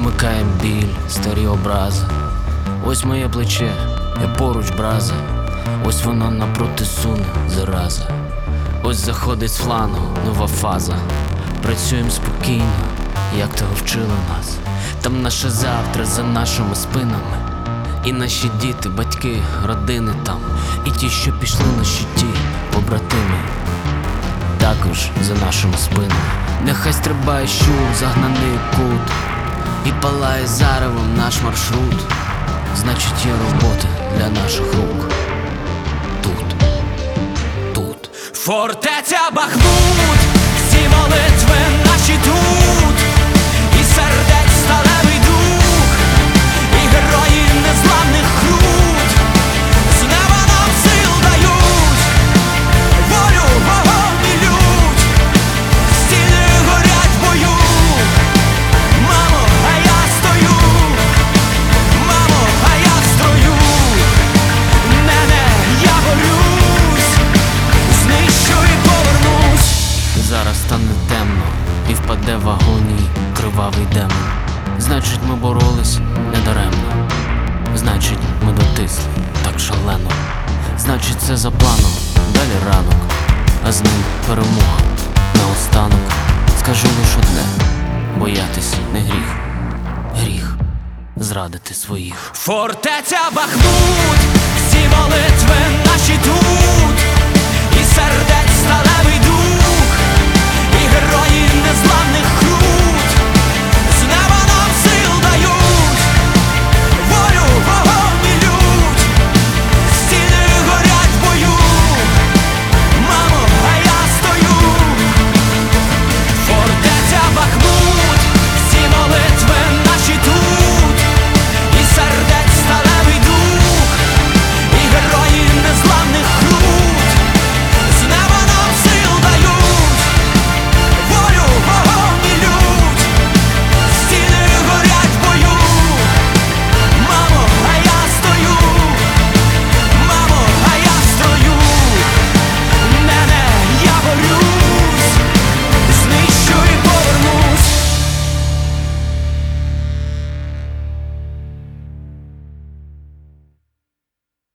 Замикає біль, старі образи. Ось моє плече, я поруч браза. Ось воно напроти суне, зараза. Ось заходить з флангу нова фаза. Працюємо спокійно, як того вчили нас. Там наше завтра за нашими спинами. І наші діти, батьки, родини там. І ті, що пішли на щиті, побратими, також за нашими спинами. Нехай стрибає щур, загнаний у кут, і палає заревом наш маршрут. Значить, є робота для наших рук. Тут фортеця Бахмут, всі молитви наші тут, і сердець сталевий дух, і герої незламних крут з неба нам сил дають, волю, вогонь і лють, стіни горять в бою. Мамо, а я стою, мамо, а я в строю, нене, я борюсь, знищу і повернусь. Зараз стане темно і впаде в агонії кривавий демон. Значить, ми боролись недаремно. Значить, ми дотисли так шалено. Значить, це за планом, далі ранок, а з ним перемога. Наостанок скажу лиш одне: боятись не гріх, гріх зрадити своїх. Фортеця Бахмут, всі молитви наші тут,